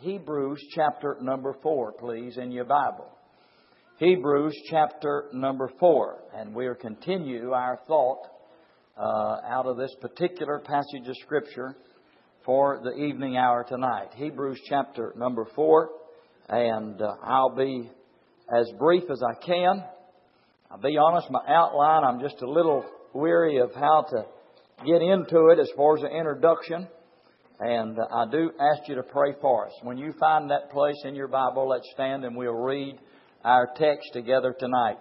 Hebrews chapter number 4, please, in your Bible. Hebrews chapter number 4. And we'll continue our thought out of this particular passage of Scripture for the evening hour tonight. Hebrews chapter number 4. And I'll be as brief as I can. I'll be honest, my outline, I'm just a little weary of how to get into it as far as the introduction. And I do ask you to pray for us. When you find that place in your Bible, let's stand and we'll read our text together tonight.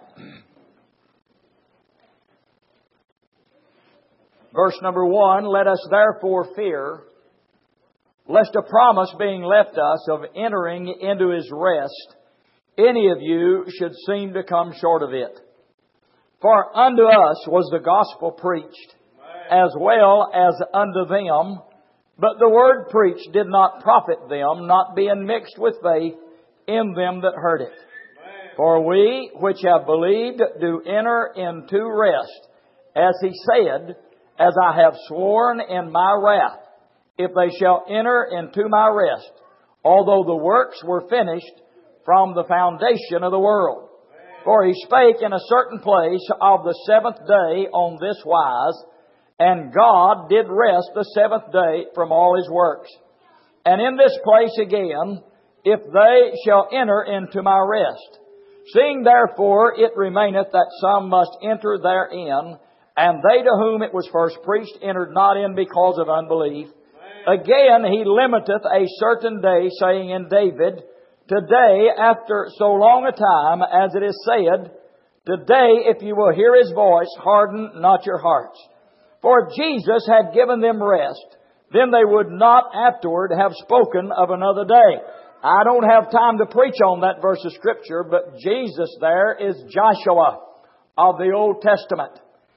Verse number 1, let us therefore fear, lest a promise being left us of entering into His rest, any of you should seem to come short of it. For unto us was the gospel preached, as well as unto them, but the word preached did not profit them, not being mixed with faith in them that heard it. For we which have believed do enter into rest, as He said, as I have sworn in my wrath, if they shall enter into my rest, although the works were finished from the foundation of the world. For He spake in a certain place of the seventh day on this wise, and God did rest the seventh day from all His works. And in this place again, if they shall enter into my rest. Seeing therefore it remaineth that some must enter therein, and they to whom it was first preached entered not in because of unbelief. Again He limiteth a certain day, saying in David, Today, after so long a time, as it is said, Today, if you will hear His voice, harden not your hearts. For if Jesus had given them rest, then they would not afterward have spoken of another day. I don't have time to preach on that verse of Scripture, but Jesus there is Joshua of the Old Testament.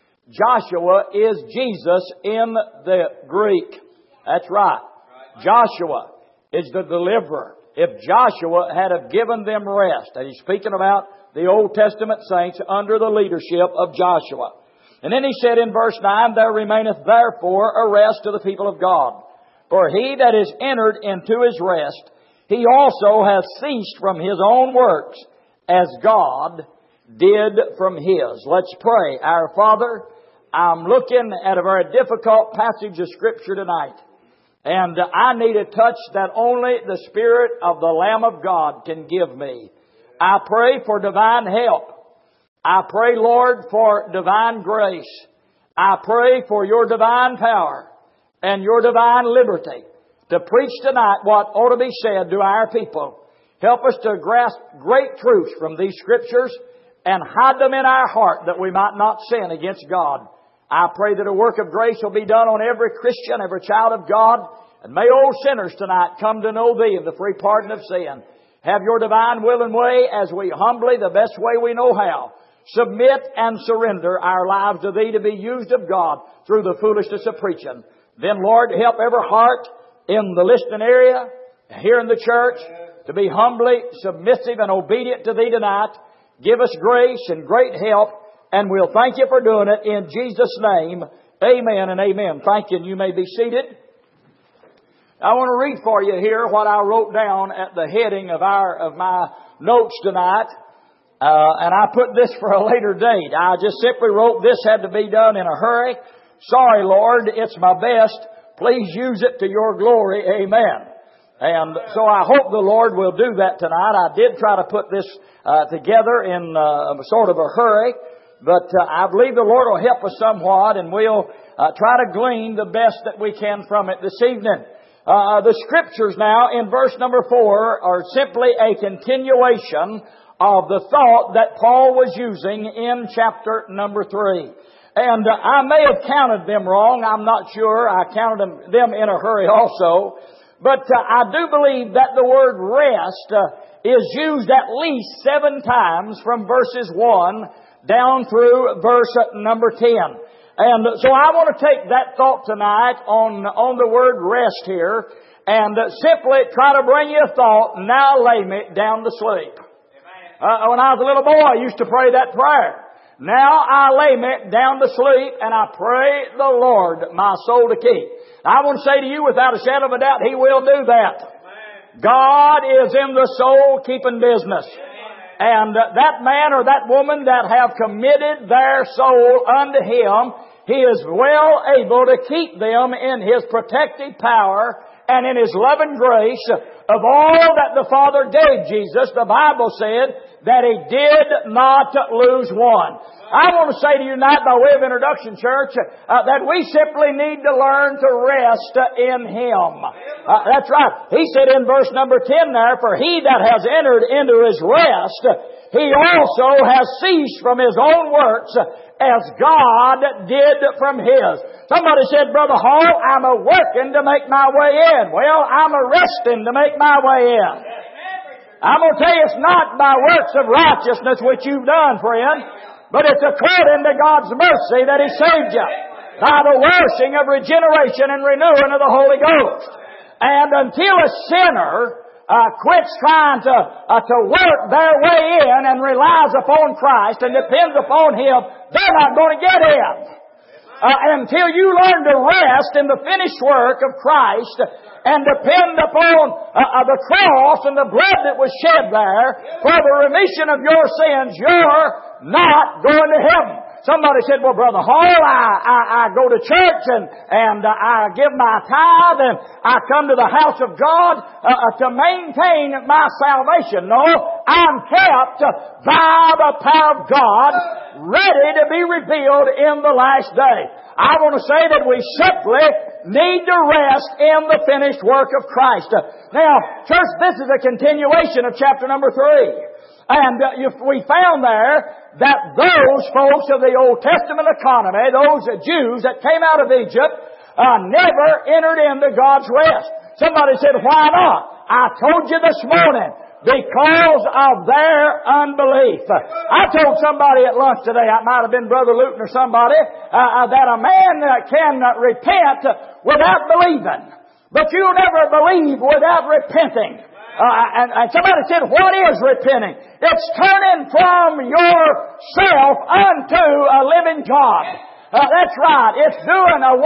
Joshua is Jesus in the Greek. That's right. Joshua is the deliverer. If Joshua had have given them rest, and he's speaking about the Old Testament saints under the leadership of Joshua. And then he said in verse 9, There remaineth therefore a rest to the people of God. For he that is entered into his rest, he also hath ceased from his own works, as God did from his. Let's pray. Our Father, I'm looking at a very difficult passage of Scripture tonight. And I need a touch that only the Spirit of the Lamb of God can give me. I pray for divine help. I pray, Lord, for divine grace. I pray for your divine power and your divine liberty to preach tonight what ought to be said to our people. Help us to grasp great truths from these Scriptures and hide them in our heart that we might not sin against God. I pray that a work of grace will be done on every Christian, every child of God, and may all sinners tonight come to know Thee and the free pardon of sin. Have your divine will and way as we humbly, the best way we know how, submit and surrender our lives to Thee to be used of God through the foolishness of preaching. Then, Lord, help every heart in the listening area, here in the church, to be humbly submissive and obedient to Thee tonight. Give us grace and great help, and we'll thank You for doing it in Jesus' name. Amen and amen. Thank you, and you may be seated. I want to read for you here what I wrote down at the heading of my notes tonight. And I put this for a later date. I just simply wrote this had to be done in a hurry. Sorry, Lord, it's my best. Please use it to Your glory. Amen. And so I hope the Lord will do that tonight. I did try to put this together in sort of a hurry, but I believe the Lord will help us somewhat, and we'll try to glean the best that we can from it this evening. The Scriptures now in verse number 4 are simply a continuation of the thought that Paul was using in chapter number 3. And I may have counted them wrong. I'm not sure. I counted them in a hurry also. But I do believe that the word rest is used at least 7 times from verses 1 down through verse number 10. And so I want to take that thought tonight on the word rest here and simply try to bring you a thought, now lay me down to sleep. When I was a little boy, I used to pray that prayer. Now I lay me down to sleep, and I pray the Lord my soul to keep. I want to say to you without a shadow of a doubt, He will do that. God is in the soul-keeping business. And that man or that woman that have committed their soul unto Him, He is well able to keep them in His protective power and in His loving grace. Of all that the Father gave Jesus, the Bible said that He did not lose one. I want to say to you tonight, by way of introduction, church, that we simply need to learn to rest in Him. That's right. He said in verse number 10 there, for he that has entered into his rest, he also has ceased from his own works, as God did from His. Somebody said, Brother Hall, I'm a-working to make my way in. Well, I'm a-resting to make my way in. I'm going to tell you, it's not by works of righteousness which you've done, friend, but it's according to God's mercy that He saved you by the washing of regeneration and renewing of the Holy Ghost. And until a sinner quits trying to work their way in and relies upon Christ and depends upon Him, they're not going to get in. Until you learn to rest in the finished work of Christ and depend upon the cross and the blood that was shed there for the remission of your sins, you're not going to heaven. Somebody said, well, Brother Hall, I go to church and I give my tithe and I come to the house of God to maintain my salvation. No, I'm kept by the power of God, ready to be revealed in the last day. I want to say that we simply need to rest in the finished work of Christ. Now, church, this is a continuation of chapter number 3. And we found there that those folks of the Old Testament economy, those Jews that came out of Egypt, never entered into God's rest. Somebody said, why not? I told you this morning, because of their unbelief. I told somebody at lunch today, it might have been Brother Luton or somebody, that a man can repent without believing. But you'll never believe without repenting. And somebody said, what is repenting? It's turning from yourself unto a living God. That's right. It's doing a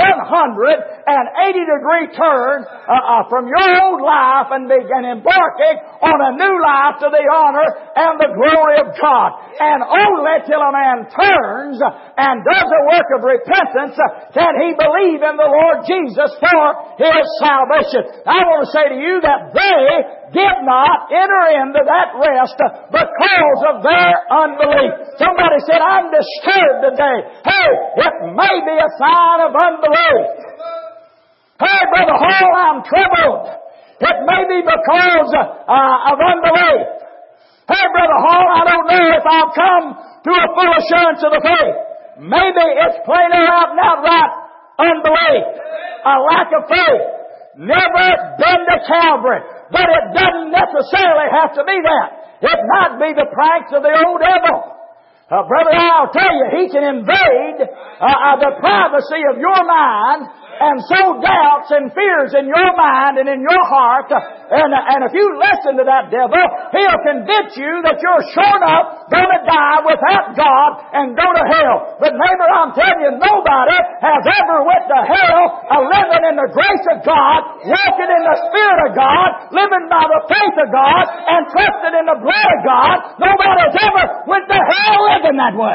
180-degree turn from your old life and embarking on a new life to the honor and the glory of God. And only till a man turns and does a work of repentance can he believe in the Lord Jesus for his salvation. I want to say to you that they did not enter into that rest because of their unbelief. Somebody said, I'm disturbed today. Hey, it may be a sign of unbelief. Hey, Brother Hall, I'm troubled. It may be because of unbelief. Hey, Brother Hall, I don't know if I'll come to a full assurance of the faith. Maybe it's plain out and outright unbelief. A lack of faith. Never been to Calvary. But it doesn't necessarily have to be that. It might be the pranks of the old devil. Brother, I'll tell you, he can invade the privacy of your mind and sow doubts and fears in your mind and in your heart. And if you listen to that devil, he'll convince you that you're sure enough going to die without God and go to hell. But neighbor, I'm telling you, nobody has ever went to hell living in the grace of God, walking in the Spirit of God, living by the faith of God, and trusting in the blood of God. Nobody's ever went to hell living that way.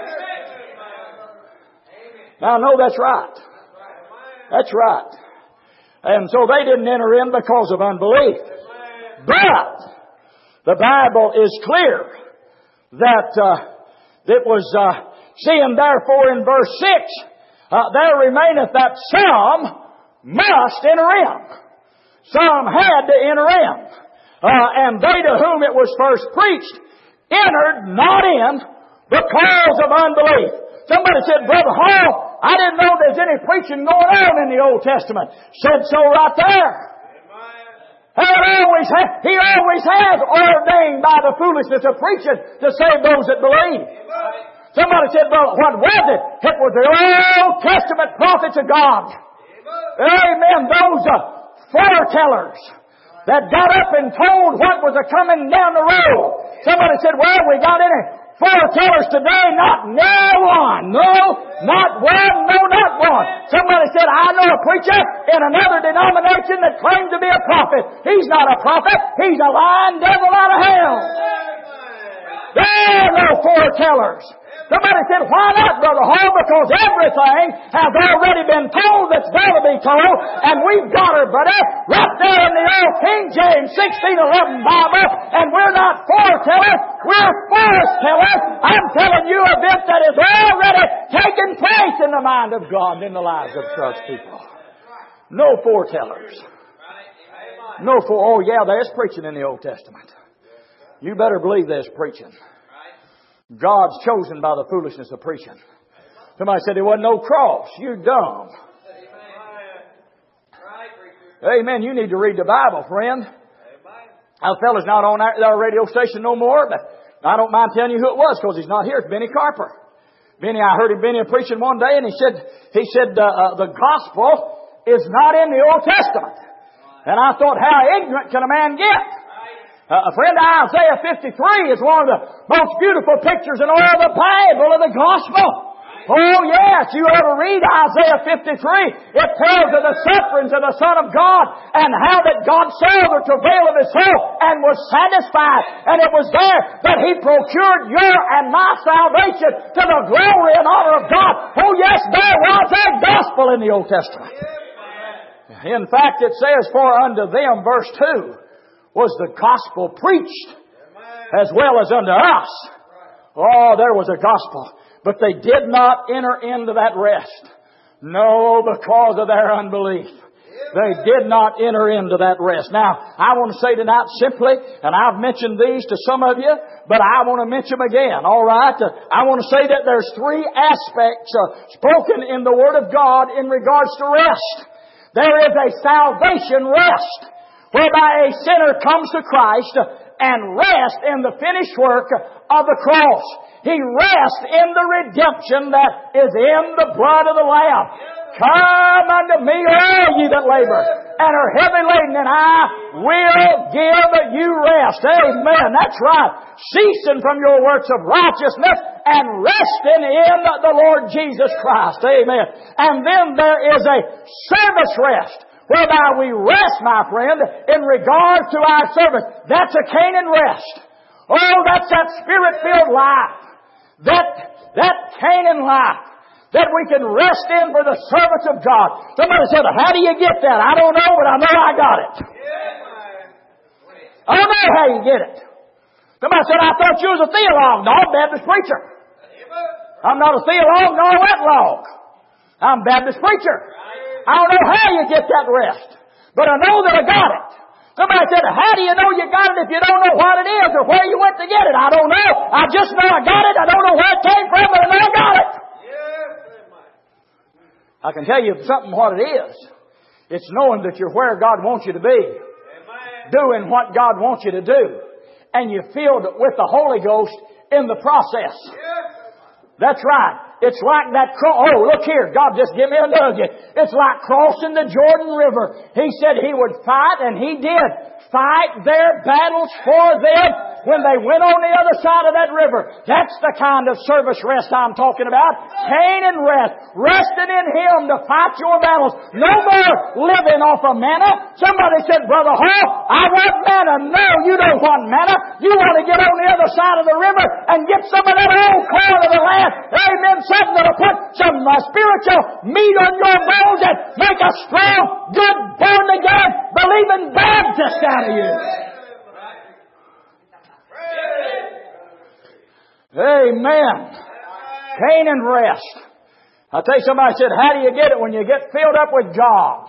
Now, no, that's right. That's right. And so they didn't enter in because of unbelief. But the Bible is clear that it was seeing therefore in verse 6, there remaineth that some must enter in. Some had to enter in. And they to whom it was first preached entered not in because of unbelief. Somebody said, Brother Hall, I didn't know there's any preaching going on in the Old Testament. Said so right there. He always has ordained by the foolishness of preaching to save those that believe. Somebody said, well, what was it? It was the Old Testament prophets of God. Amen. Those foretellers that got up and told what was coming down the road. Somebody said, well, we got any Foretellers today, not one. No, not one. No, not one. Somebody said, I know a preacher in another denomination that claims to be a prophet. He's not a prophet. He's a lying devil out of hell. There are no foretellers. Somebody said, why not, Brother Hall? Because everything has already been told that's going to be told, and we've got her, buddy, right there in the old King James 1611 Bible, and we're not foretellers, we're foretellers. I'm telling you events that has already taken place in the mind of God and in the lives of church people. No foretellers. Oh yeah, there's preaching in the Old Testament. You better believe there's preaching. God's chosen by the foolishness of preaching. Somebody said there wasn't no cross. You dumb. Amen. You need to read the Bible, friend. Our fellow's not on our radio station no more, but I don't mind telling you who it was because he's not here. It's Benny Carper. I heard Benny preaching one day, and he said the gospel is not in the Old Testament. And I thought, how ignorant can a man get? Friend, Isaiah 53 is one of the most beautiful pictures in all the Bible of the gospel. Oh yes, you ought to read Isaiah 53. It tells of the sufferings of the Son of God and how that God saw the travail of His soul and was satisfied. And it was there that He procured your and my salvation to the glory and honor of God. Oh yes, there was a gospel in the Old Testament. In fact, it says, for unto them, verse 2, was the gospel preached as well as unto us. Oh, there was a gospel. But they did not enter into that rest. No, because of their unbelief. They did not enter into that rest. Now, I want to say tonight simply, and I've mentioned these to some of you, but I want to mention them again, all right? I want to say that there's three aspects spoken in the Word of God in regards to rest. There is a salvation rest, whereby a sinner comes to Christ and rests in the finished work of the cross. He rests in the redemption that is in the blood of the Lamb. Come unto me, all ye that labor and are heavy laden, and I will give you rest. Amen. That's right. Ceasing from your works of righteousness and resting in the Lord Jesus Christ. Amen. And then there is a service rest, whereby we rest, my friend, in regard to our service. That's a Canaan rest. Oh, that's that Spirit-filled life. That Canaan life that we can rest in for the service of God. Somebody said, how do you get that? I don't know, but I know I got it. I don't know how you get it. Somebody said, I thought you was a theologue. No, I'm a Baptist preacher. I'm not a theologue, nor a wet log. I'm a Baptist preacher. I don't know how you get that rest, but I know that I got it. Somebody said, how do you know you got it if you don't know what it is or where you went to get it? I don't know. I just know I got it. I don't know where it came from, but I know I got it. I can tell you something what it is. It's knowing that you're where God wants you to be. Doing what God wants you to do. And you're filled with the Holy Ghost in the process. That's right. It's like that oh, look here. God just give me a nugget. It's like crossing the Jordan River. He said He would fight, and He did fight their battles for them when they went on the other side of that river. That's the kind of service rest I'm talking about. Canaan rest. Resting in Him to fight your battles. No more living off of manna. Somebody said, Brother Hall, I want manna. No, you don't want manna. You want to get on the other side of the river and get some of that old corn of the land. Amen. Something that'll put some spiritual meat on your bones and make a strong, good, born again, believing Baptist out of you. Amen. Canaan rest. I'll tell you, somebody said, how do you get it? When you get filled up with God.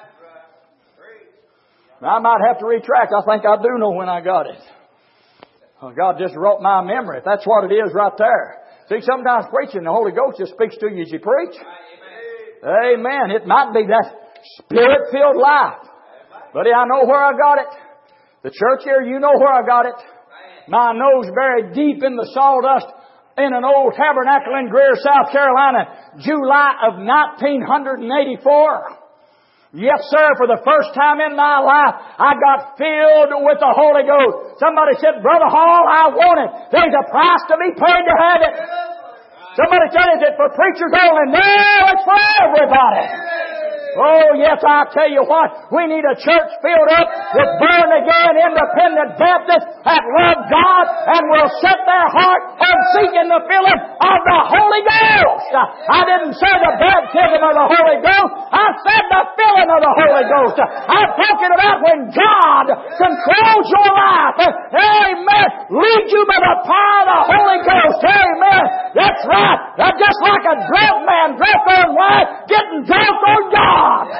Now, I might have to retract. I think I do know when I got it. Well, God just wrote my memory. That's what it is right there. See, sometimes preaching, the Holy Ghost just speaks to you as you preach. Amen. It might be that Spirit-filled life. Buddy, I know where I got it. The church here, you know where I got it. My nose buried deep in the sawdust in an old tabernacle in Greer, South Carolina, July of 1984. Yes, sir, for the first time in my life, I got filled with the Holy Ghost. Somebody said, Brother Hall, I want it. There's a price to be paid to have it. Somebody said, is it for preachers only? No, it's for everybody. Oh, yes, I tell you what, we need a church filled up with born-again, independent Baptists that love God and will set their heart on seeking the filling of the Holy Ghost. I didn't say the baptism of the Holy Ghost. I said the filling of the Holy Ghost. I'm talking about when God controls your life. Amen. Lead you by the power of the Holy Ghost. Amen. That's right. That's just like a drunk man drunk on wine getting drunk on God.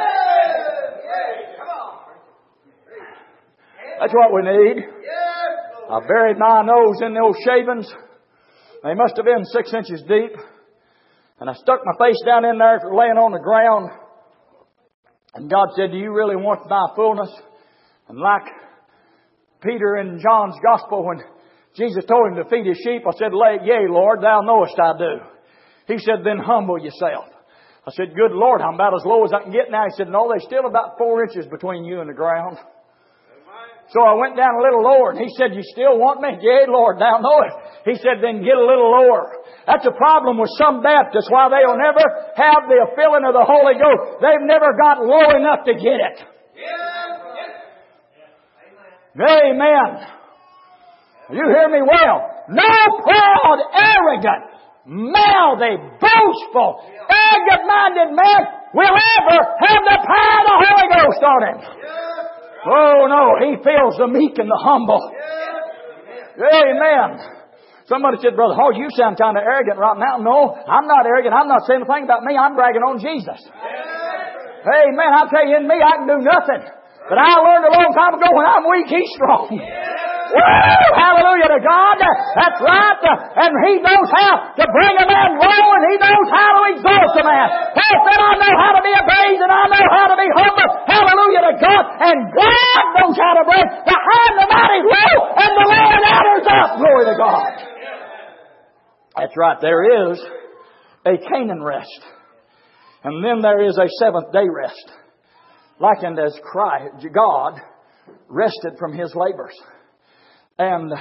That's what we need. I buried my nose in those shavings. They must have been 6 inches deep. And I stuck my face down in there laying on the ground. And God said, do you really want my fullness? And like Peter in John's Gospel, when Jesus told him to feed his sheep, I said, yea, Lord, thou knowest I do. He said, then humble yourself. I said, good Lord, I'm about as low as I can get now. He said, no, there's still about 4 inches between you and the ground. So I went down a little lower, and he said, you still want me? Yea, Lord, thou knowest. He said, then get a little lower. That's a problem with some Baptists. Why they'll never have the filling of the Holy Ghost. They've never got low enough to get it. Amen. You hear me well. No proud, arrogant, mouthy, boastful, arrogant-minded man will ever have the power of the Holy Ghost on him. Oh no, He fills the meek and the humble. Amen. Somebody said, Brother Hall, you sound kind of arrogant right now. No, I'm not arrogant. I'm not saying a thing about me. I'm bragging on Jesus. Amen. I'll tell you, in me I can do nothing. But I learned a long time ago, when I'm weak, He's strong. Woo! Hallelujah to God. That's right. And He knows how to bring a man low, and He knows how to exalt a man. Paul said, I know how to be abased, and I know how to be humble. Hallelujah to God. And God knows how to bring the high and the mighty low, and the low and outers up. Glory to God. That's right. There is a Canaan rest. And then there is a seventh day rest. Likened as Christ, God rested from His labors. And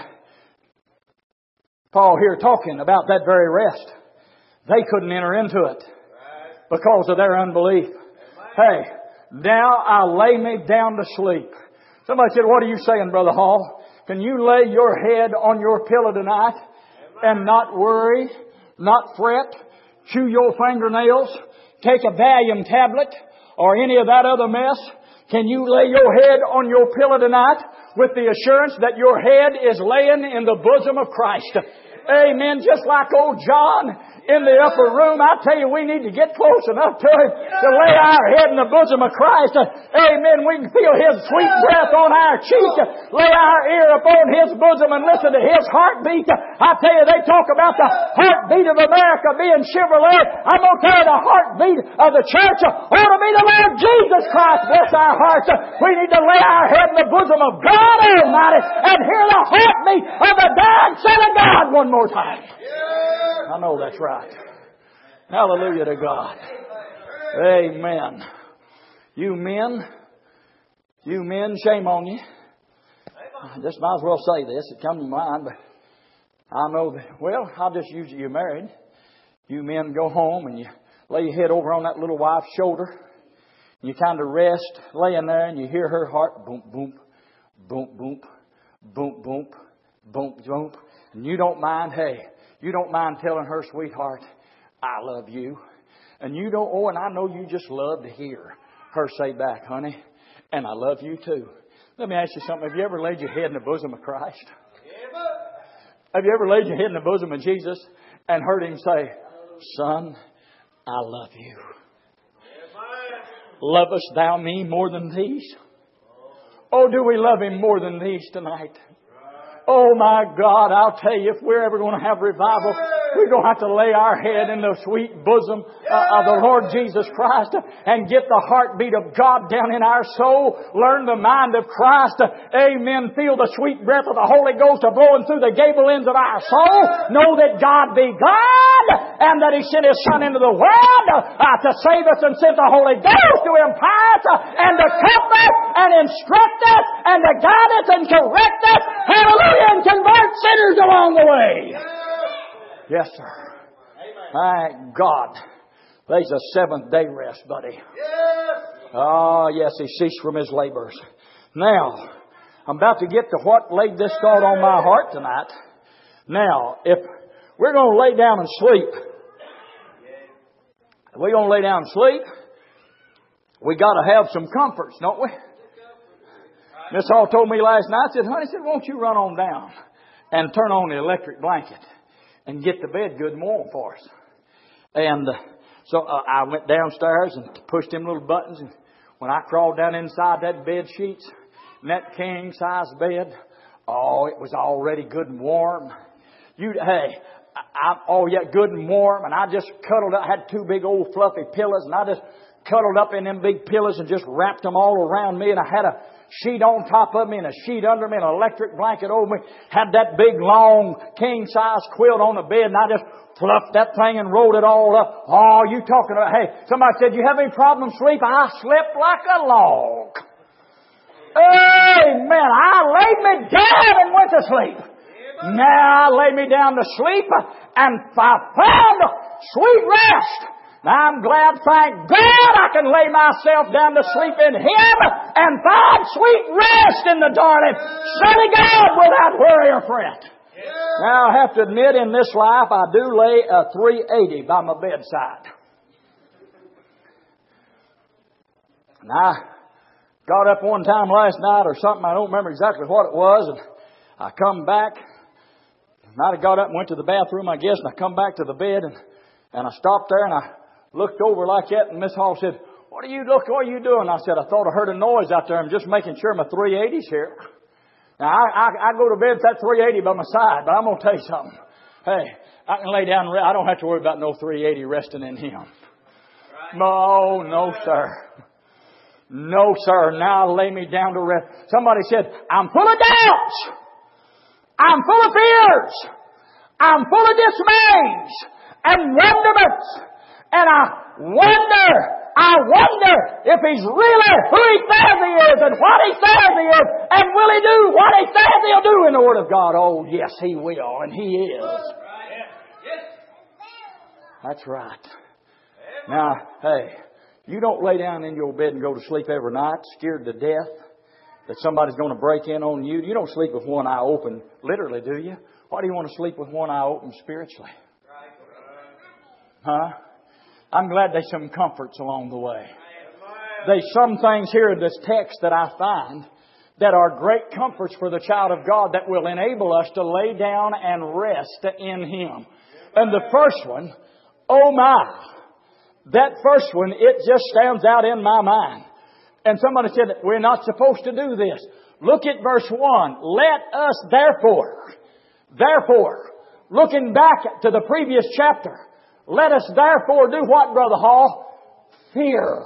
Paul here talking about that very rest. They couldn't enter into it because of their unbelief. Hey, now I'll lay me down to sleep. Somebody said, what are you saying, Brother Hall? Can you lay your head on your pillow tonight and not worry, not fret, chew your fingernails, take a Valium tablet or any of that other mess? Can you lay your head on your pillow tonight with the assurance that your head is laying in the bosom of Christ? Amen. Just like old John in the upper room, I tell you, we need to get close enough to Him to lay our head in the bosom of Christ. Amen. We can feel His sweet breath on our cheek. Lay our ear upon His bosom and listen to His heartbeat. I tell you, they talk about the heartbeat of America being Chevrolet. I'm going to tell you, the heartbeat of the church ought to be the Lord Jesus Christ. Bless our hearts. We need to lay our head in the bosom of God Almighty and hear the heartbeat of the dying Son of God one more time. I know that's right. Hallelujah to God. Amen. You men, shame on you. I just might as well say this. It comes to mind, but I know that, well, I'll just use it. You're married. You men go home and you lay your head over on that little wife's shoulder. You kind of rest, laying there, and you hear her heart boom, boom, boom, boom, boom, boom, boom, boom. And you don't mind, you don't mind telling her, sweetheart, I love you. And you don't, and I know you just love to hear her say back, honey, and I love you too. Let me ask you something. Have you ever laid your head in the bosom of Christ? Have you ever laid your head in the bosom of Jesus and heard Him say, Son, I love you. Lovest thou me more than these? Oh, do we love Him more than these tonight? Oh my God, I'll tell you, if we're ever going to have revival, We don't have to lay our head in the sweet bosom of the Lord Jesus Christ and get the heartbeat of God down in our soul. Learn the mind of Christ. Amen. Feel the sweet breath of the Holy Ghost blowing through the gable ends of our soul. Know that God be God and that He sent His Son into the world to save us and sent the Holy Ghost to empower us and to comfort and instruct us and to guide us and correct us. Hallelujah. And convert sinners along the way. Yes, sir. Thank God. There's a seventh day rest, buddy. Oh, yes, He ceased from His labors. Now, I'm about to get to what laid this thought on my heart tonight. Now, if we're going to lay down and sleep, we got to have some comforts, don't we? Miss Hall told me last night, said, honey, won't you run on down and turn on the electric blanket and get the bed good and warm for us? And so I went downstairs and pushed them little buttons, and when I crawled down inside that bed sheets, and that king size bed, oh, it was already good and warm. Good and warm, and I just cuddled up. I had two big old fluffy pillows, and I just cuddled up in them big pillows and just wrapped them all around me, and I had a sheet on top of me and a sheet under me and an electric blanket over me. Had that big long king size quilt on the bed, and I just fluffed that thing and rolled it all up. Oh, you talking about, hey, somebody said, you have any problem sleeping? I slept like a log. Amen. I laid me down and went to sleep. Now I lay me down to sleep and I found sweet rest. Now I'm glad, thank God, I can lay myself down to sleep in Him and find sweet rest in the darling Son of God without worry or fret. Now I have to admit, in this life I do lay a 380 by my bedside. And I got up one time last night or something, I don't remember exactly what it was, and I come back. I got up and went to the bathroom, I guess, and I come back to the bed and I stopped there and I looked over like that, and Miss Hall said, what are you doing? I said, I thought I heard a noise out there. I'm just making sure my 380's here. Now, I go to bed with that 380 by my side, but I'm going to tell you something. Hey, I can lay down and rest. I don't have to worry about no 380 resting in Him. Oh, no, sir. No, sir. Now lay me down to rest. Somebody said, I'm full of doubts. I'm full of fears. I'm full of dismays and wonderments. And I wonder if He's really who He says He is and what He says He is. And will He do what He says He'll do in the Word of God? Oh, yes, He will. And He is. That's right. Now, hey, you don't lay down in your bed and go to sleep every night scared to death that somebody's going to break in on you. You don't sleep with one eye open, literally, do you? Why do you want to sleep with one eye open spiritually? Huh? I'm glad there's some comforts along the way. There's some things here in this text that I find that are great comforts for the child of God that will enable us to lay down and rest in Him. And the first one, oh my, that first one, it just stands out in my mind. And somebody said, we're not supposed to do this. Look at verse 1. Let us therefore, looking back to the previous chapter, let us therefore do what, Brother Hall? Fear.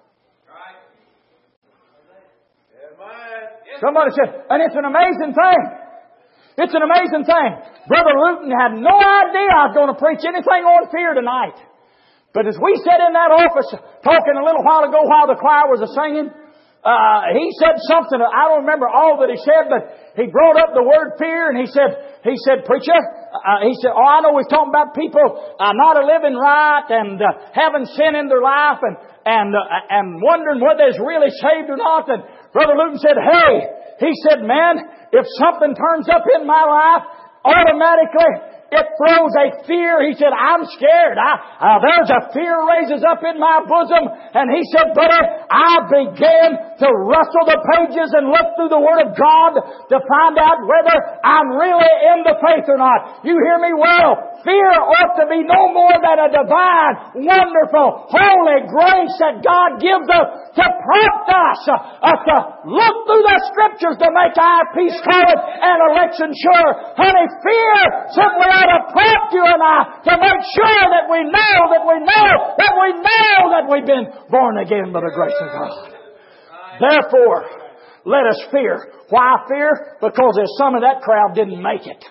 Somebody said, and it's an amazing thing. It's an amazing thing. Brother Luton had no idea I was going to preach anything on fear tonight. But as we sat in that office talking a little while ago while the choir was singing, he said something. I don't remember all that he said, but he brought up the word fear, and he said, preacher, he said, oh, I know he's talking about people not living right and having sin in their life and wondering whether they're really saved or not. And Brother Luton said, hey, he said, man, if something turns up in my life, automatically it throws a fear. He said, I'm scared. There's a fear raises up in my bosom. And he said, buddy, I began to rustle the pages and look through the Word of God to find out whether I'm really in the faith or not. You hear me well. Fear ought to be no more than a divine, wonderful, holy grace that God gives us to prompt us to look through the Scriptures to make our peace current and election sure. Honey, fear simply ought to prompt you and I to make sure that we know that we know that we know that we've been born again by the grace of God. Therefore, let us fear. Why fear? Because there's some of that crowd didn't make it.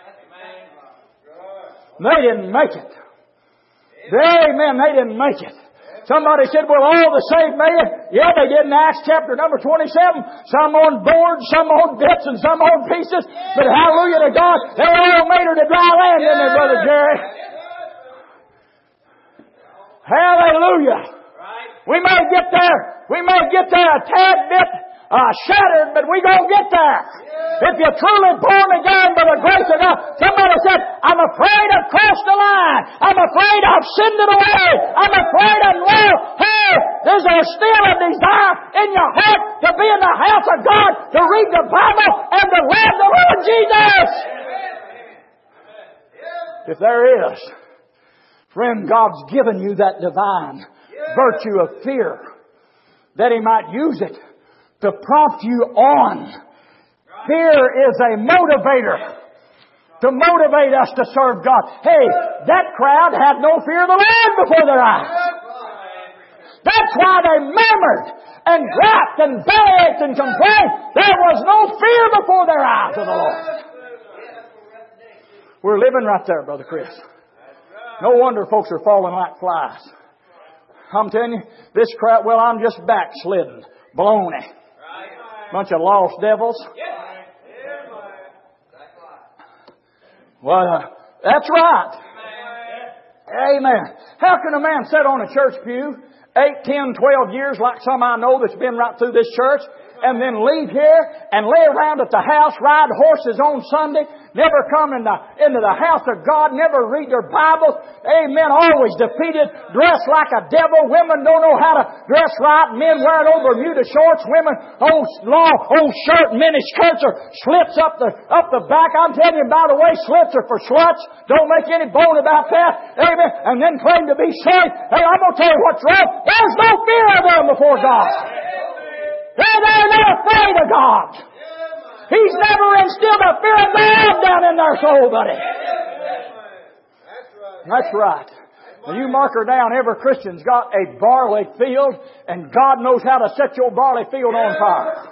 They didn't make it. Amen. They didn't make it. Somebody said, well, all the saved made it. Yeah, they did in Acts chapter number 27. Some on boards, some on bits, and some on pieces. But hallelujah to God, they all made it to dry land, didn't they, Brother Jerry? Hallelujah. We may get there. We may get there a tad bit shattered, but we gonna get there. If you're truly born again by the grace of God, somebody said, I'm afraid I've crossed the line. I'm afraid I've sinned it away. I'm afraid I'm well. Hey, there's still a desire in your heart to be in the house of God, to read the Bible, and to love the Lord Jesus. If there is, friend, God's given you that divine virtue of fear that He might use it to prompt you on. Fear is a motivator to motivate us to serve God. Hey, that crowd had no fear of the Lord before their eyes. That's why they murmured and griped and bellyached and complained. There was no fear before their eyes of the Lord. We're living right there, Brother Chris. No wonder folks are falling like flies. I'm telling you, this crowd, well, I'm just backslidden. Baloney. Bunch of lost devils. Well, that's right. Amen. How can a man sit on a church pew 8, 10, 12 years like some I know that's been right through this church and then leave here and lay around at the house, ride horses on Sunday, never come into the house of God, never read their Bibles, amen, always defeated, dressed like a devil, women don't know how to dress right, men wearing over Bermuda shorts, women on shirt, mini skirts or slits up the back. I'm telling you, by the way, slits are for sluts. Don't make any bone about that, amen, and then claim to be saved. Hey, I'm going to tell you what's wrong. There's no fear of them before God. They're not afraid of God. He's never instilled a fear of God down in their soul, buddy. That's right. Now you mark her down. Every Christian's got a barley field, and God knows how to set your barley field on fire.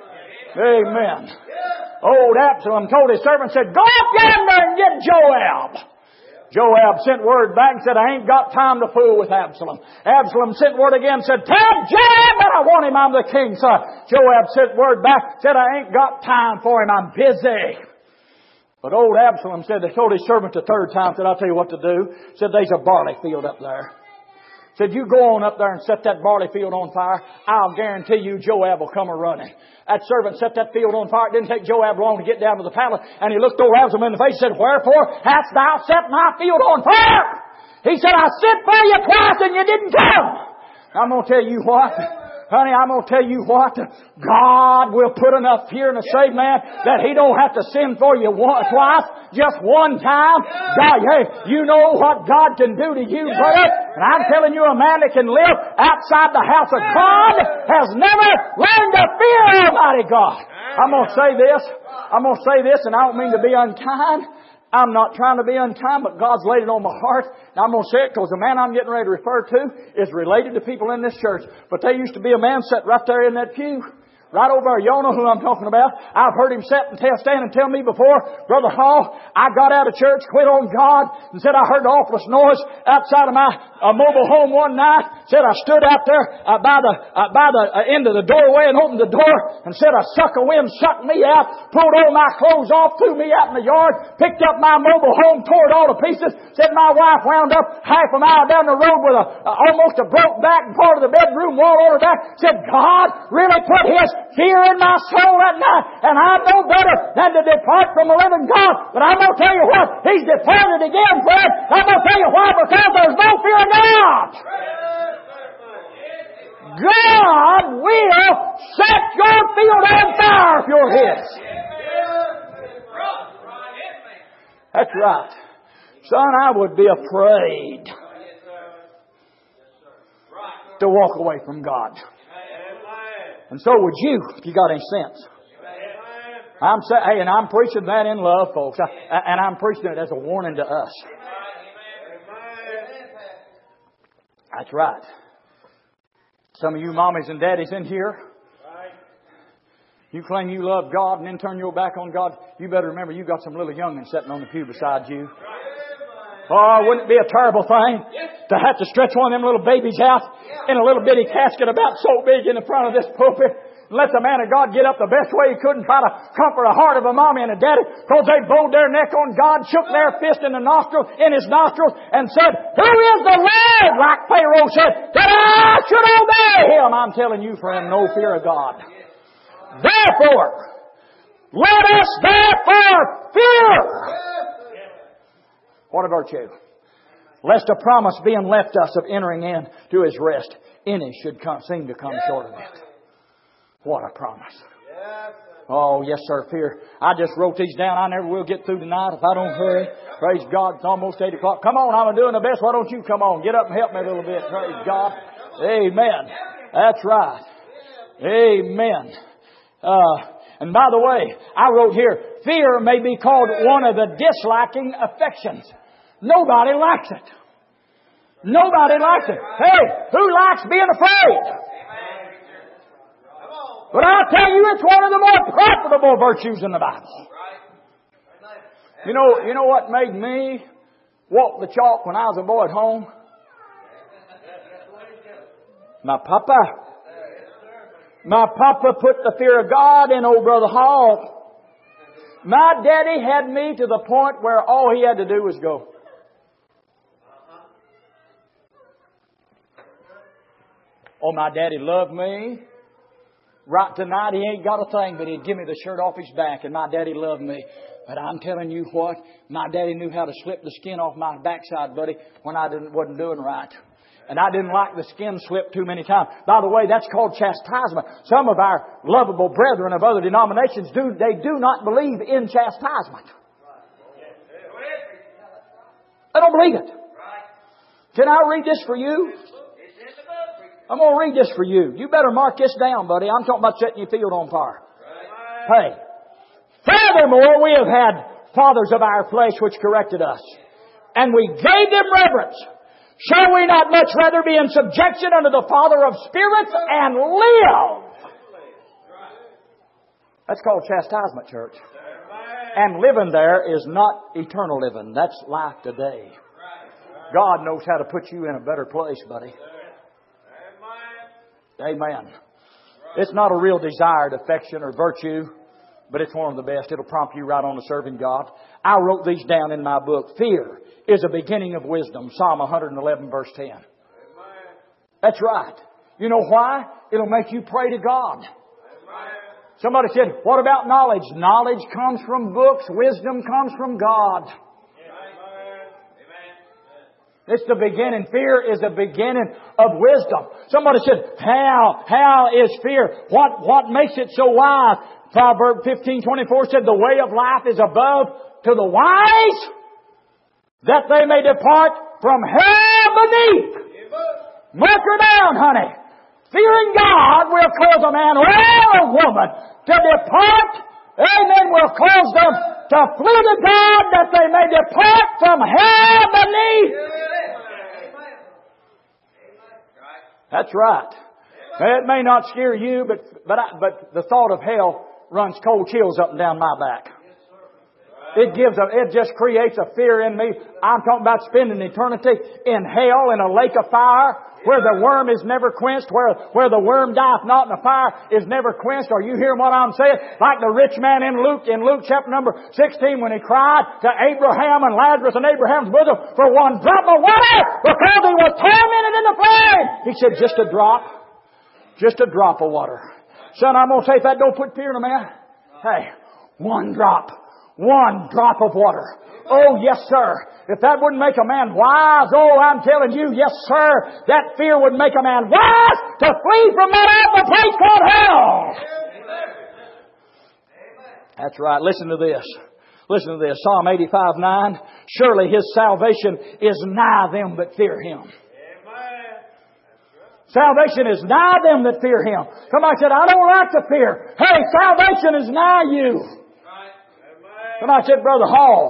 Amen. Old Absalom told his servant, said, go up yonder and get Joab. Joab sent word back and said, I ain't got time to fool with Absalom. Absalom sent word again and said, tell Joab that I want him, I'm the king's son. Joab sent word back, said, I ain't got time for him, I'm busy. But old Absalom said, they told his servant the third time, said, I'll tell you what to do. Said, there's a barley field up there. Said, you go on up there and set that barley field on fire. I'll guarantee you Joab will come a-running. That servant set that field on fire. It didn't take Joab long to get down to the palace. And he looked old Absalom in the face and said, wherefore hast thou set my field on fire? He said, I sent for you twice and you didn't come. I'm going to tell you what. Honey, I'm going to tell you what. God will put enough fear in a saved man that He don't have to send for you twice, just one time. God, hey, you know what God can do to you, brother. And I'm telling you, a man that can live outside the house of God has never learned to fear Almighty God. I'm going to say this, and I don't mean to be unkind. I'm not trying to be unkind, but God's laid it on my heart. And I'm going to say it because the man I'm getting ready to refer to is related to people in this church. But there used to be a man sitting right there in that pew. Right over there, y'all know who I'm talking about. I've heard him stand and tell me before, Brother Hall, I got out of church, quit on God, and said I heard the awfulest noise outside of my mobile home one night. Said I stood out there by the end of the doorway and opened the door, and said a suck of wind sucked me out, pulled all my clothes off, threw me out in the yard, picked up my mobile home, tore it all to pieces. Said my wife wound up half a mile down the road with almost a broke back and part of the bedroom wall on her back. Said God really put His fear in my soul that night, and I know better than to depart from the living God. But I'm going to tell you what, He's departed again, friend. I'm going to tell you why, because there's no fear of God. God will set your field on fire if you're His. That's right. Son, I would be afraid to walk away from God. And so would you, if you got any sense. I'm preaching that in love, folks. And I'm preaching it as a warning to us. That's right. Some of you mommies and daddies in here, you claim you love God and then turn your back on God. You better remember you got some little young'uns sitting on the pew beside you. Oh, wouldn't it be a terrible thing to have to stretch one of them little babies out in a little bitty casket about so big in the front of this pulpit and let the man of God get up the best way he could and try to comfort the heart of a mommy and a daddy because they bowed their neck on God, shook their fist in His nostrils and said, "Who is the Lord?" Like Pharaoh said, "that I should obey Him." I'm telling you, friend, no fear of God. Therefore, let us therefore fear. What a virtue. Lest a promise being left us of entering in to His rest, any should seem to come short of it. What a promise. Oh, yes, sir, fear. I just wrote these down. I never will get through tonight if I don't hurry. Praise God, it's almost 8 o'clock. Come on, I'm doing the best. Why don't you come on? Get up and help me a little bit. Praise God. Amen. That's right. Amen. And by the way, I wrote here, fear may be called one of the disliking affections. Nobody likes it. Nobody likes it. Hey, who likes being afraid? But I'll tell you, it's one of the more profitable virtues in the Bible. You know what made me walk the chalk when I was a boy at home? My papa. My papa put the fear of God in old Brother Hall. My daddy had me to the point where all he had to do was go. Oh, my daddy loved me. Right tonight, he ain't got a thing, but he'd give me the shirt off his back, and my daddy loved me. But I'm telling you what, my daddy knew how to slip the skin off my backside, buddy, when I wasn't doing right. And I didn't like the skin slip too many times. By the way, that's called chastisement. Some of our lovable brethren of other denominations do not believe in chastisement. They don't believe it. Can I read this for you? I'm going to read this for you. You better mark this down, buddy. I'm talking about setting your field on fire. Hey. Furthermore, we have had fathers of our flesh which corrected us, and we gave them reverence. Shall we not much rather be in subjection unto the Father of spirits and live? That's called chastisement, church. And living there is not eternal living. That's life today. God knows how to put you in a better place, buddy. Amen. It's not a real desired affection or virtue, but it's one of the best. It'll prompt you right on to serving God. I wrote these down in my book. Fear is a beginning of wisdom. Psalm 111 verse 10. That's right. You know why? It'll make you pray to God. Somebody said, what about knowledge? Knowledge comes from books. Wisdom comes from God. It's the beginning. Fear is the beginning of wisdom. Somebody said, how is fear? What makes it so wise? Proverbs 15:24 said, the way of life is above to the wise, that they may depart from hell beneath. Mark her down, honey. Fearing God will cause a man or a woman to depart, amen, will cause them to flee to God that they may depart from hell beneath. That's right. It may not scare you, but the thought of hell runs cold chills up and down my back. It just creates a fear in me. I'm talking about spending eternity in hell in a lake of fire where the worm is never quenched, where the worm dieth not and the fire is never quenched. Are you hearing what I'm saying? Like the rich man in Luke chapter number 16 when he cried to Abraham and Lazarus in Abraham's bosom for one drop of water because he was tormented in the flame. He said, just a drop of water. Son, I'm going to say if that don't put fear in a man, hey, one drop of water Oh, yes, sir. If that wouldn't make a man wise, oh, I'm telling you, yes, sir, that fear would make a man wise to flee from that awful place called hell. That's right. Listen to this. Listen to this. Psalm 85:9. Surely His salvation is nigh them that fear Him. Salvation is nigh them that fear Him. Somebody said, I don't like to fear. Hey, salvation is nigh you. Somebody said, Brother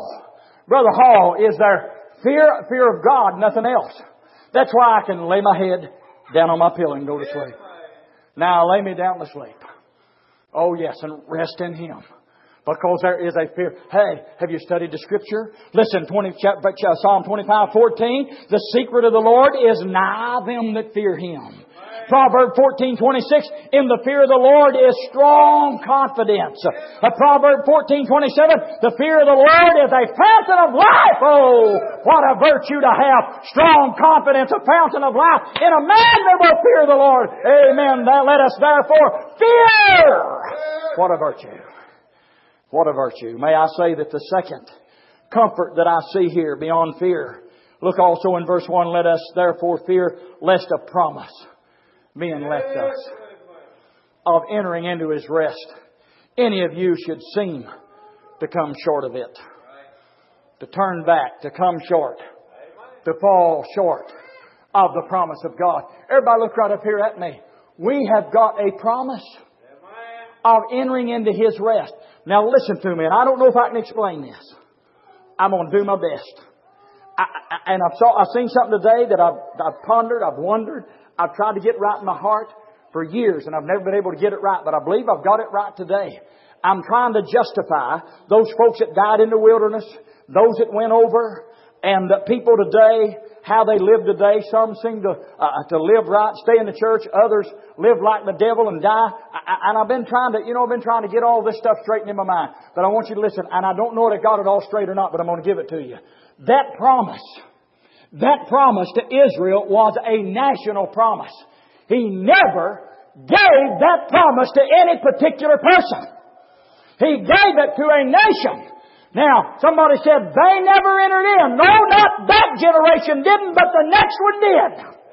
Hall, is there fear of God, nothing else? That's why I can lay my head down on my pillow and go to sleep. Now lay me down to sleep. Oh yes, and rest in Him. Because there is a fear. Hey, have you studied the Scripture? Listen, Psalm 25:14. The secret of the Lord is nigh them that fear Him. Proverbs 14:26. In the fear of the Lord is strong confidence. Proverbs 14:27. The fear of the Lord is a fountain of life. Oh, what a virtue to have. Strong confidence, a fountain of life. In a man that will fear the Lord. Amen. Let us therefore fear. What a virtue. What a virtue. May I say that the second comfort that I see here beyond fear. Look also in verse 1. Let us therefore fear lest a promise being left us of entering into His rest, any of you should seem to come short of it. To turn back, to come short, to fall short of the promise of God. Everybody look right up here at me. We have got a promise of entering into His rest. Now listen to me, and I don't know if I can explain this. I'm going to do my best. I've seen something today that I've pondered, I've wondered, I've tried to get right in my heart for years, and I've never been able to get it right, but I believe I've got it right today. I'm trying to justify those folks that died in the wilderness, those that went over, and the people today, how they live today. Some seem to live right, stay in the church. Others live like the devil and die. And I've been trying to get all this stuff straightened in my mind. But I want you to listen. And I don't know if I got it all straight or not, but I'm going to give it to you. That promise to Israel was a national promise. He never gave that promise to any particular person. He gave it to a nation. Now, somebody said they never entered in. No, not that generation didn't, but the next one did.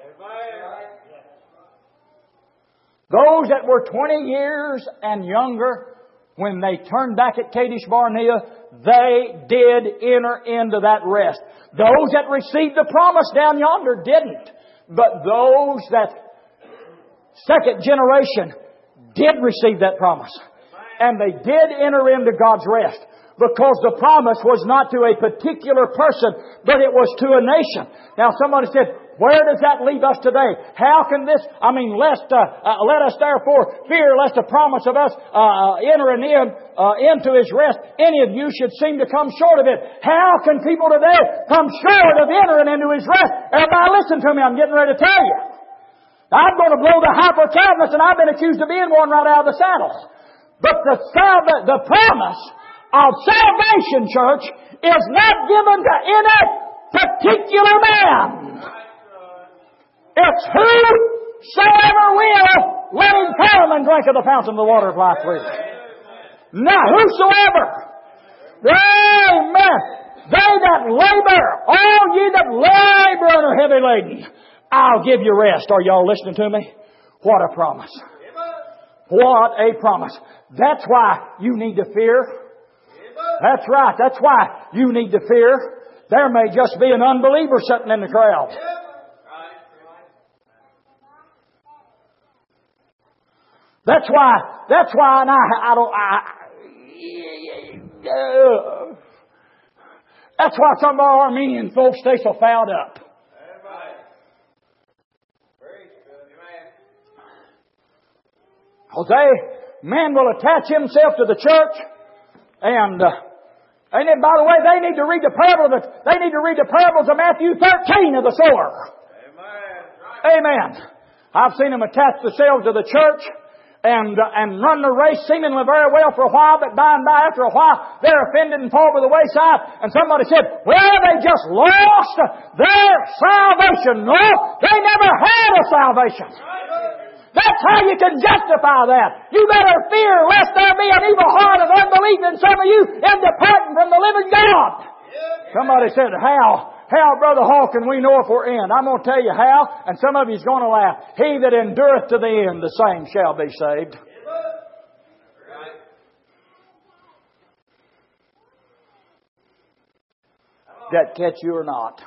Those that were 20 years and younger, when they turned back at Kadesh Barnea, they did enter into that rest. Those that received the promise down yonder didn't. But those that second generation did receive that promise. And they did enter into God's rest. Because the promise was not to a particular person, but it was to a nation. Now somebody said, where does that leave us today? How can this, let us therefore fear lest the promise of us entering into His rest, any of you should seem to come short of it. How can people today come short of entering into His rest? Everybody listen to me, I'm getting ready to tell you. I'm going to blow the hyper-Calvinist, and I've been accused of being one right out of the saddle. But the promise of salvation, church, is not given to any particular man. It's whosoever will, let him come and drink of the fountain of the water of life freely. Now, whosoever. Amen. They that labor, all ye that labor and are heavy laden, I'll give you rest. Are y'all listening to me? What a promise. What a promise. That's why you need to fear. That's right. That's why you need to fear. There may just be an unbeliever sitting in the crowd. That's why, and that's why some of our Armenian folks stay so fouled up. Because man will attach himself to the church. And by the way, they need to read the parables of Matthew 13 of the sower. Amen. I've seen them attach themselves to the church and run the race seemingly very well for a while, but by and by, after a while, they're offended and fall by the wayside. And somebody said, well, they just lost their salvation. No, they never had a salvation. That's how you can justify that. You better fear lest there be an evil heart of unbelief in some of you and departing from the living God. Somebody said, how, Brother Hall, can we know if we're in? I'm going to tell you how, and some of you's going to laugh. He that endureth to the end, the same shall be saved. That catch you or not.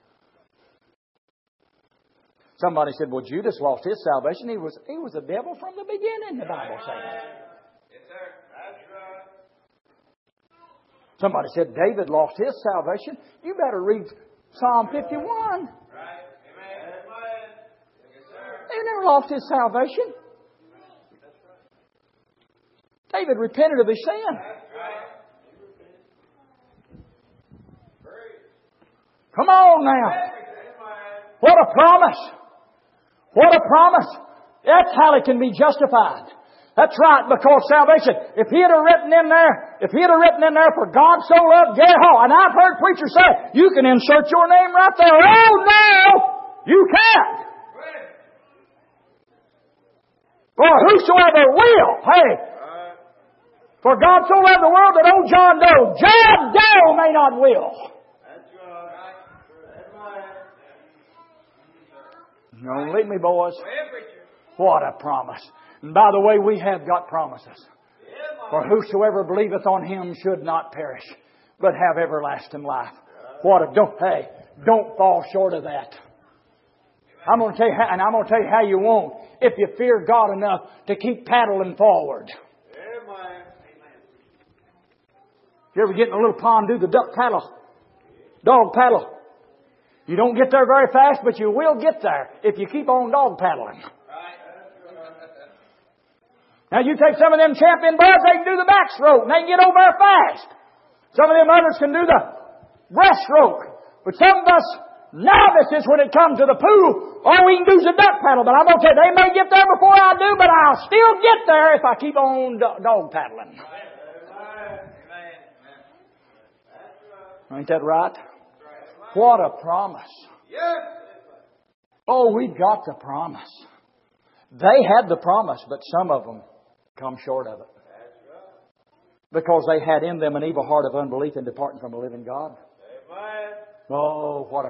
Somebody said, well, Judas lost his salvation. He was a devil from the beginning, the Bible says. Somebody said David lost his salvation. You better read Psalm 51. He never lost his salvation. David repented of his sin. Come on now. What a promise. What a promise. That's how it can be justified. That's right, because salvation, if he had written in there, for God so loved Gary Hall, and I've heard preachers say, you can insert your name right there. Oh no! You can't! For whosoever will, hey, for God so loved the world that old John Doe may not will. Don't leave me, boys. What a promise. And by the way, we have got promises. For whosoever believeth on Him should not perish, but have everlasting life. Don't fall short of that. I'm going to tell you how you won't. If you fear God enough to keep paddling forward. If you ever get in a little pond, do the dog paddle. You don't get there very fast, but you will get there if you keep on dog paddling. Now you take some of them champion birds, they can do the backstroke and they can get over there fast. Some of them others can do the breaststroke. But some of us novices, when it comes to the pool, all we can do is a duck paddle. But I'm going to tell you, they may get there before I do, but I'll still get there if I keep on dog paddling. Ain't that right? What a promise. Oh, we've got the promise. They had the promise, but some of them come short of it. Because they had in them an evil heart of unbelief and departing from the living God. Oh, what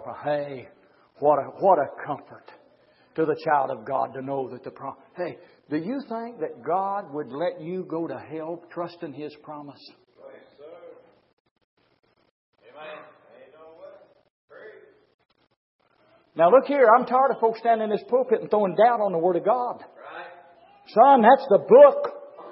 a comfort to the child of God to know that the promise. Hey, do you think that God would let you go to hell trusting His promise? Now look here, I'm tired of folks standing in this pulpit and throwing doubt on the Word of God. Son, that's the book.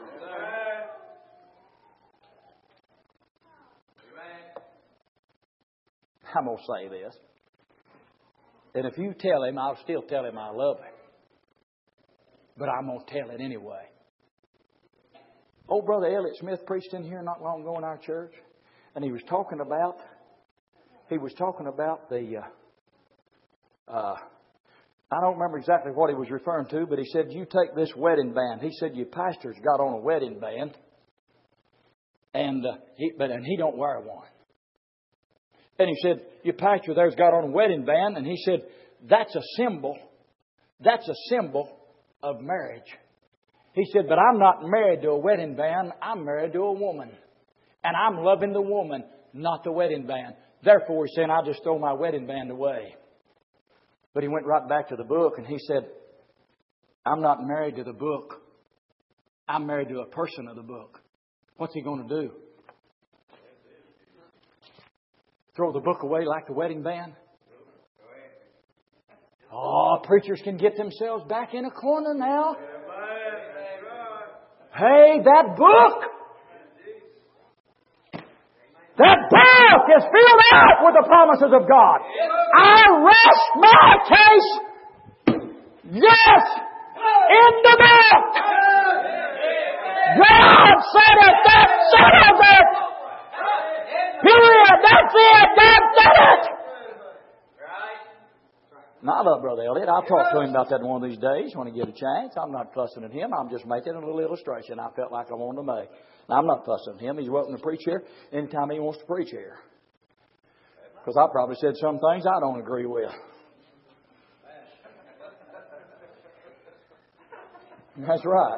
I'm going to say this. And if you tell him, I'll still tell him I love him. But I'm going to tell it anyway. Old Brother Elliott Smith preached in here not long ago in our church. And he was talking about the... I don't remember exactly what he was referring to, but he said, you take this wedding band. He said, your pastor's got on a wedding band. And he don't wear one. And he said, your pastor there's got on a wedding band. And he said, that's a symbol of marriage. He said, but I'm not married to a wedding band. I'm married to a woman. And I'm loving the woman, not the wedding band. Therefore, he's saying, I'll just throw my wedding band away. But he went right back to the book and he said, I'm not married to the book. I'm married to a person of the book. What's he going to do? Throw the book away like the wedding band? Oh, preachers can get themselves back in a corner now. Hey, that book is filled out with the promises of God. I rest my case, yes, in the book. God said it, that settles it. Period, that's it, God said it. Now, I love Brother Elliott. I'll talk to him about that one of these days when I get a chance. I'm not fussing at him. I'm just making a little illustration I felt like I wanted to make. Now, I'm not fussing at him. He's welcome to preach here anytime he wants to preach here. Because I probably said some things I don't agree with. That's right.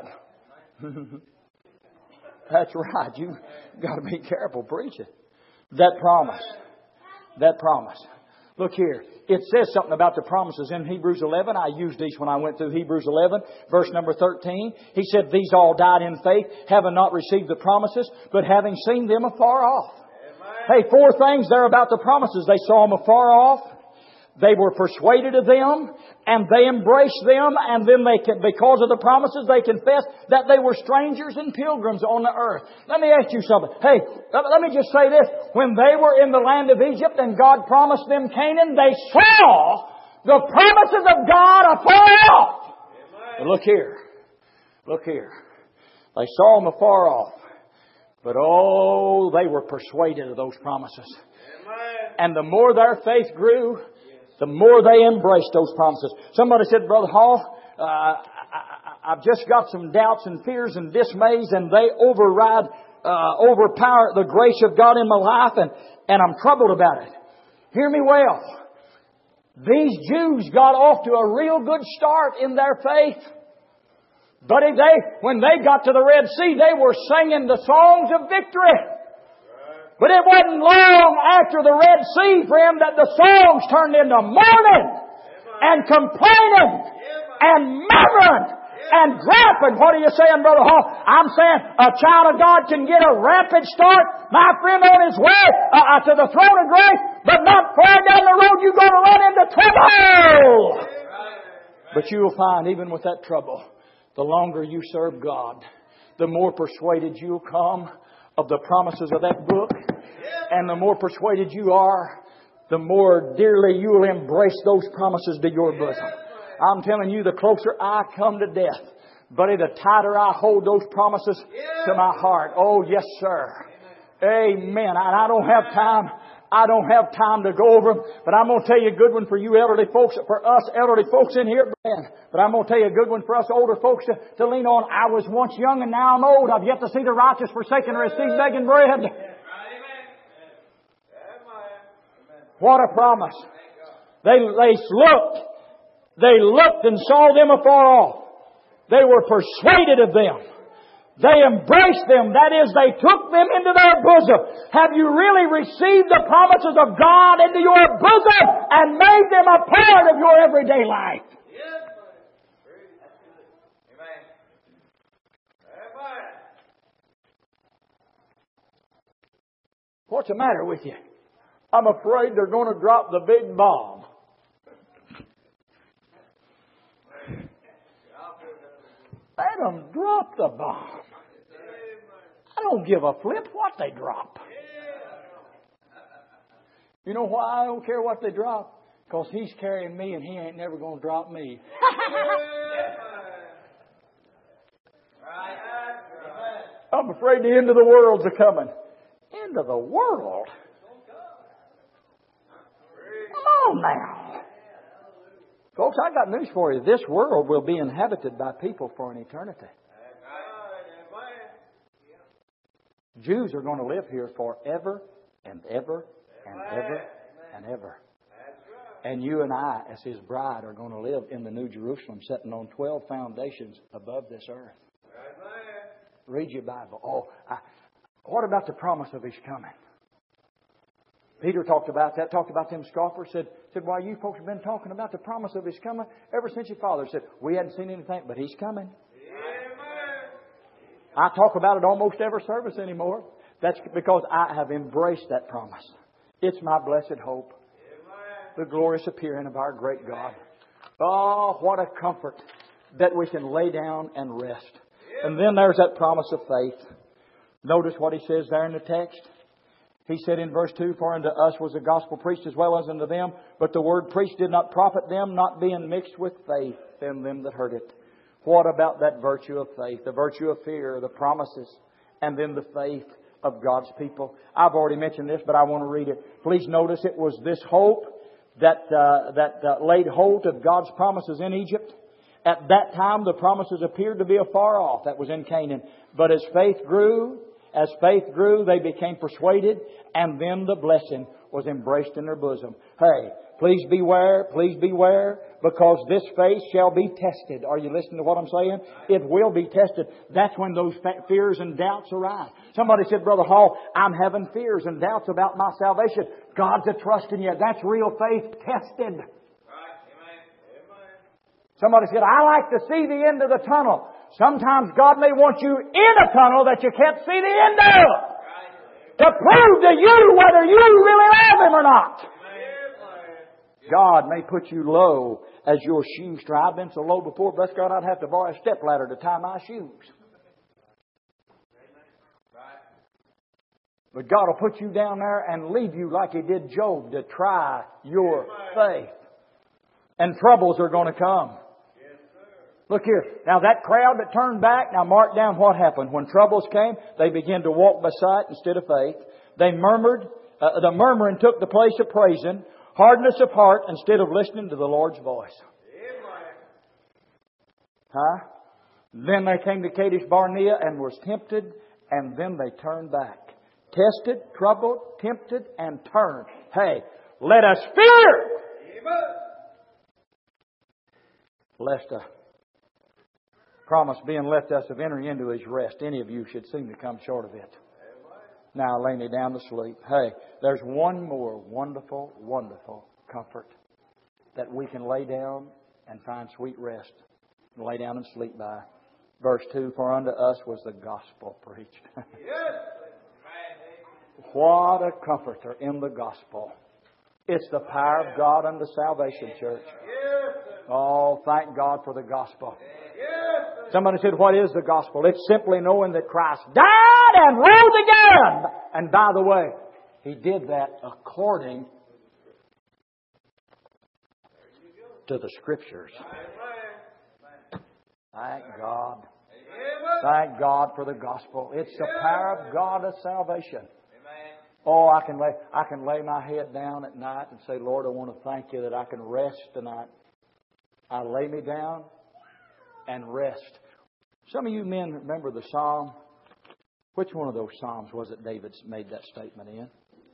That's right. You've got to be careful preaching. That promise. that promise. Look here. It says something about the promises in Hebrews 11. I used these when I went through Hebrews 11, verse number 13. He said, these all died in faith, having not received the promises, but having seen them afar off. Hey, 4 things there about the promises. They saw them afar off. They were persuaded of them, and they embraced them, and then because of the promises, they confessed that they were strangers and pilgrims on the earth. Let me ask you something. Hey, let me just say this. When they were in the land of Egypt and God promised them Canaan, they saw the promises of God afar off. But look here. Look here. They saw them afar off. But oh, they were persuaded of those promises. And the more their faith grew, the more they embraced those promises. Somebody said, Brother Hall, I've just got some doubts and fears and dismays, and they overpower the grace of God in my life, and I'm troubled about it. Hear me well. These Jews got off to a real good start in their faith. But when they got to the Red Sea, they were singing the songs of victory. But it wasn't long after the Red Sea, friend, that the songs turned into mourning and complaining and murmuring and griping. What are you saying, Brother Hall? I'm saying a child of God can get a rapid start, my friend, on his way to the throne of grace, but not far down the road you're going to run into trouble. But you'll find, even with that trouble, the longer you serve God, the more persuaded you'll come of the promises of that book. And the more persuaded you are, the more dearly you will embrace those promises to your bosom. I'm telling you, the closer I come to death, buddy, the tighter I hold those promises to my heart. Oh, yes, sir. Amen. And I don't have time to go over them, but I'm going to tell you a good one for you elderly folks, for us elderly folks in here. But I'm going to tell you a good one for us older folks to lean on. I was once young and now I'm old. I've yet to see the righteous forsaken or his seed begging bread. What a promise. They looked and saw them afar off. They were persuaded of them. They embraced them. That is, they took them into their bosom. Have you really received the promises of God into your bosom and made them a part of your everyday life? What's the matter with you? I'm afraid they're going to drop the big bomb. Let them drop the bomb. I don't give a flip what they drop. You know why I don't care what they drop? Because He's carrying me and He ain't never going to drop me. I'm afraid the end of the world's a coming. End of the world? Come on now. Folks, I got news for you. This world will be inhabited by people for an eternity. Jews are going to live here forever and ever and ever and ever. And you and I, as His bride, are going to live in the New Jerusalem, sitting on 12 foundations above this earth. Read your Bible. What about the promise of His coming? Peter talked about that, talked about them scoffers, said, why you folks have been talking about the promise of His coming ever since your father said, we hadn't seen anything, but He's coming. I talk about it almost every service anymore. That's because I have embraced that promise. It's my blessed hope. The glorious appearing of our great God. Oh, what a comfort that we can lay down and rest. And then there's that promise of faith. Notice what he says there in the text. He said in verse 2, for unto us was the gospel preached as well as unto them, but the word preached did not profit them, not being mixed with faith in them that heard it. What about that virtue of faith? The virtue of fear, the promises, and then the faith of God's people. I've already mentioned this, but I want to read it. Please notice it was this hope that laid hold of God's promises in Egypt. At that time, the promises appeared to be afar off. That was in Canaan. But as faith grew, they became persuaded, and then the blessing was embraced in their bosom. Hey, Please beware, because this faith shall be tested. Are you listening to what I'm saying? It will be tested. That's when those fears and doubts arise. Somebody said, Brother Hall, I'm having fears and doubts about my salvation. God's a trusting you. That's real faith tested. Somebody said, I like to see the end of the tunnel. Sometimes God may want you in a tunnel that you can't see the end of, to prove to you whether you really love Him or not. God may put you low as your shoes tie. I've been so low before, bless God, I'd have to borrow a stepladder to tie my shoes. But God will put you down there and leave you like He did Job to try your faith. And troubles are going to come. Look here. Now that crowd that turned back, now mark down what happened. When troubles came, they began to walk by sight instead of faith. They murmured. The murmuring took the place of praising. Hardness of heart instead of listening to the Lord's voice. Then they came to Kadesh Barnea and was tempted, and then they turned back. Tested, troubled, tempted, and turned. Hey, let us fear! Lest a promise being left us of entering into His rest, any of you should seem to come short of it. Now lay me down to sleep. Hey, there's one more wonderful, wonderful comfort that we can lay down and find sweet rest and lay down and sleep by. Verse 2, for unto us was the gospel preached. What a comforter in the gospel. It's the power of God unto salvation, church. Oh, thank God for the gospel. Somebody said, what is the gospel? It's simply knowing that Christ died and rose again. And by the way, He did that according to the Scriptures. Thank God. Thank God for the gospel. It's the power of God of salvation. Oh, I can lay my head down at night and say, Lord, I want to thank You that I can rest tonight. I lay me down and rest. Some of you men remember the Psalm. Which one of those Psalms was it David made that statement in?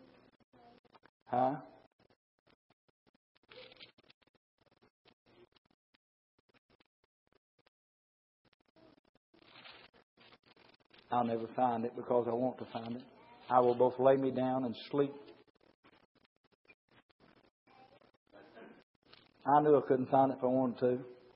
I'll never find it because I want to find it. I will both lay me down and sleep. I knew I couldn't find it if I wanted to.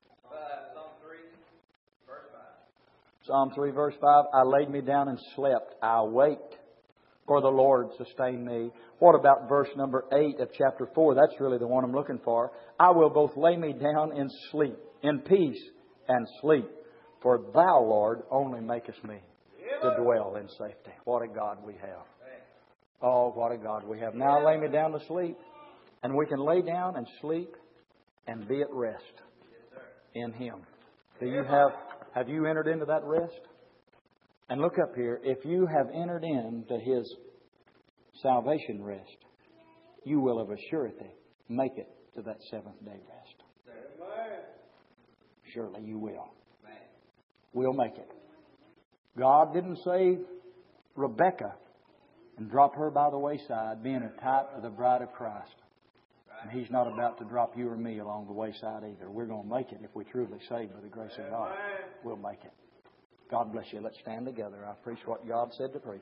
Psalm 3 verse 5, I laid me down and slept. I awaked, for the Lord sustained me. What about verse number 8 of chapter 4? That's really the one I'm looking for. I will both lay me down and sleep, in peace and sleep. For Thou, Lord, only makest me to dwell in safety. What a God we have. Oh, what a God we have. Now I lay me down to sleep. And we can lay down and sleep and be at rest in Him. Have you entered into that rest? And look up here. If you have entered into His salvation rest, you will of a surety make it to that seventh day rest. Surely you will. We'll make it. God didn't save Rebecca and drop her by the wayside, being a type of the bride of Christ. And He's not about to drop you or me along the wayside either. We're going to make it if we truly saved by the grace of God. We'll make it. God bless you. Let's stand together. I preach what God said to preach.